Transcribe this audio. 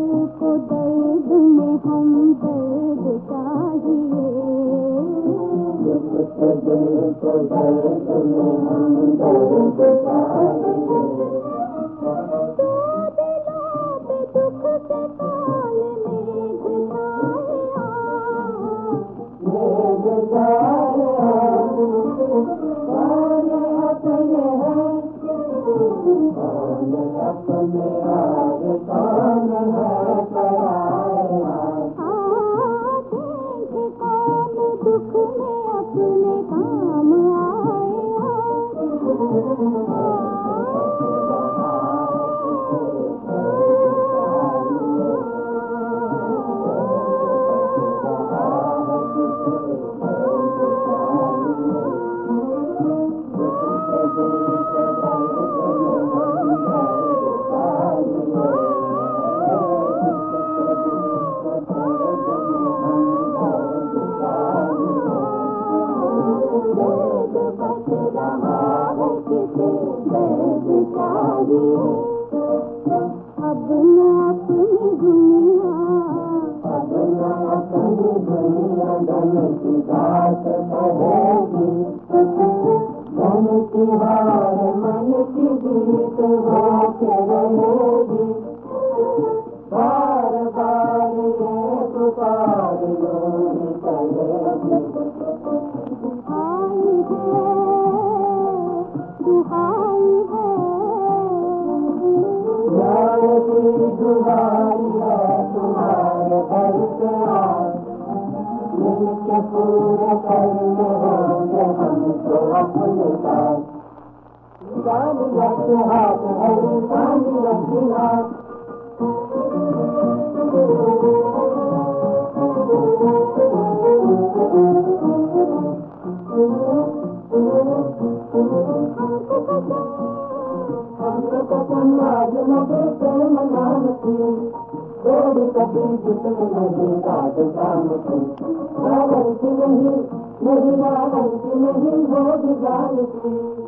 को दर्द में हम दर्द चाहिए, दुख के दिल को दर्द में हम दर्द चाहिए। दुख के काल मेघ अपने आज कौन है पराया, कौन दुख में अपने काम अब न अपनी दुनिया, अब न अपनी दुनिया धन की बात कहेगी, धन की हार मन की जीत होके रहेगी। बार बार ये पुकार यूं करेगी, आई है दुहाई है, दुहाई है तुम्हारे घर से आज, मिलके पूरे करने होंगे हमको अपने साथ। गालिया के हाथ है गालिया की हाथ, समाज मगे प्रेम नाम की थोड़ी कभी जितने नहीं रात शाम की, रावण की नहीं मेरी रावण की नहीं होगी जान की।